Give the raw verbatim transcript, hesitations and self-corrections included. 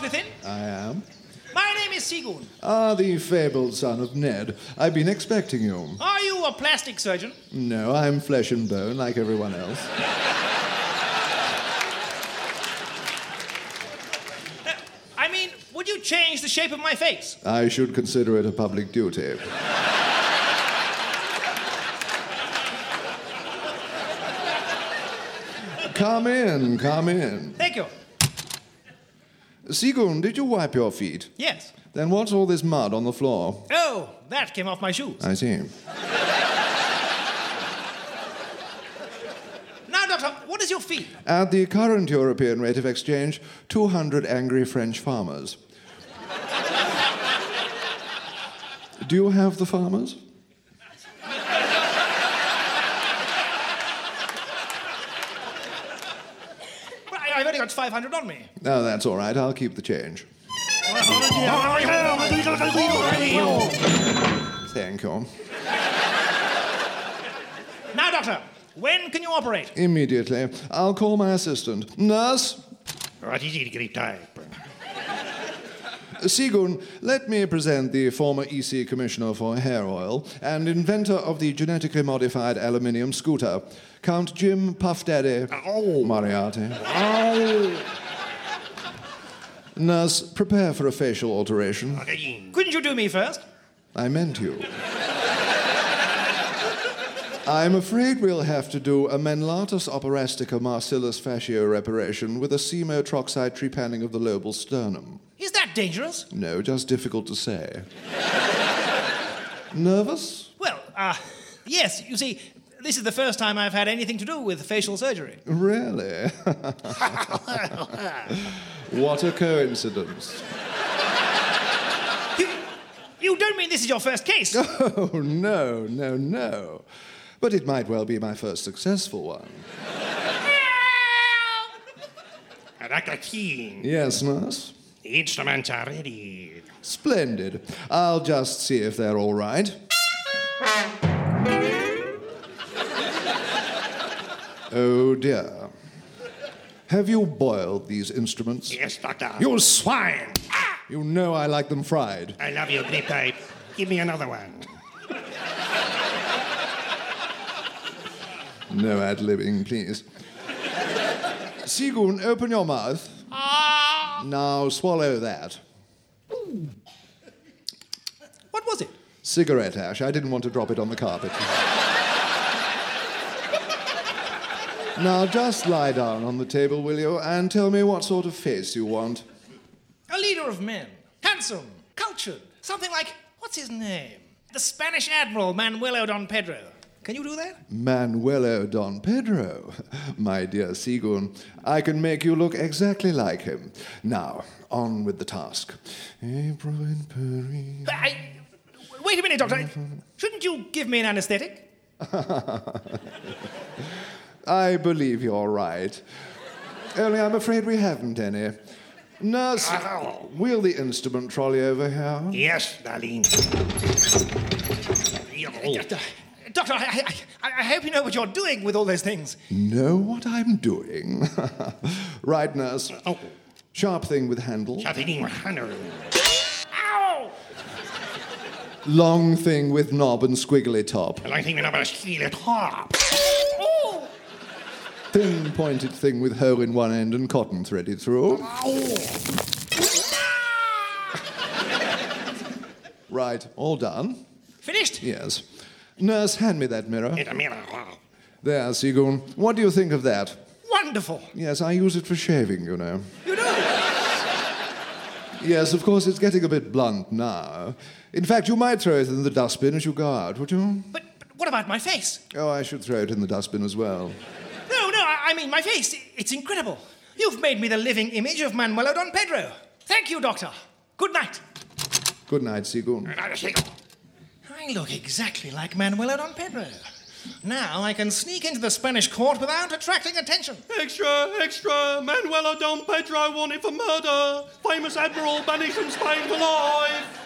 within? I am. My name is Sigun. Ah, the fabled son of Ned. I've been expecting you. Are you a plastic surgeon? No, I'm flesh and bone like everyone else. Uh, I mean, would you change the shape of my face? I should consider it a public duty. Come in, come in. Thank you. Sigun, did you wipe your feet? Yes. Then what's all this mud on the floor? Oh, that came off my shoes. I see. Now, Doctor, what is your fee? At the current European rate of exchange, two hundred angry French farmers. Do you have the farmers? Well, I- I've only got five hundred on me. No, that's all right. I'll keep the change. Thank you. Now, Doctor, when can you operate? Immediately. I'll call my assistant. Nurse? Sigun, let me present the former E C Commissioner for Hair Oil and inventor of the genetically modified aluminium scooter, Count Jim Puff Daddy oh. Moriarty. Oh. Nurse, prepare for a facial alteration. Couldn't you do me first? I meant you. I'm afraid we'll have to do a Menlatus operestica marcellus fascio reparation with a semotroxide trepanning of the lobal sternum. Is that dangerous? No, just difficult to say. Nervous? Well, uh, yes, you see, this is the first time I've had anything to do with facial surgery. Really? What a coincidence. You, you don't mean this is your first case? Oh, no, no, no. But it might well be my first successful one. Doctor King, Yes, nurse? the instruments are ready. Splendid. I'll just see if they're all right. Oh, dear. Have you boiled these instruments? Yes, Doctor. You swine! You know I like them fried. I love you, grip pipe. Give me another one. No ad-libbing, please. Sigun, open your mouth. Ah! Now swallow that. What was it? Cigarette ash. I didn't want to drop it on the carpet. Now just lie down on the table, will you, and tell me what sort of face you want. A leader of men. Handsome. Cultured. Something like, what's his name? The Spanish Admiral Manuelo Don Pedro. Can you do that? Manuelo Don Pedro. My dear Sigun, I can make you look exactly like him. Now, on with the task. April in Paris. I, wait a minute, Doctor. Shouldn't you give me an anesthetic? I believe you're right. Only I'm afraid we haven't any. Nurse, wheel the instrument trolley over here. Yes, darling. Doctor, Doctor I, I, I hope you know what you're doing with all those things. Know what I'm doing? Right, nurse. Oh. Sharp thing with handle. Ow! Long thing with knob and squiggly top. Oh! Thin pointed thing with hole in one end and cotton threaded through. Right, all done? Finished? Yes. Nurse, hand me that mirror. It's a mirror. There, Sigun. What do you think of that? Wonderful. Yes, I use it for shaving, you know. You do? Yes, of course, it's getting a bit blunt now. In fact, you might throw it in the dustbin as you go out, would you? But, but what about my face? Oh, I should throw it in the dustbin as well. No, no, I, I mean my face. It's incredible. You've made me the living image of Manuelo Don Pedro. Thank you, Doctor. Good night. Good night, Sigun. I look exactly like Manuelo Don Pedro. Now I can sneak into the Spanish court without attracting attention. Extra, extra, Manuelo Don Pedro wanted for murder. Famous admiral banished from Spain for life.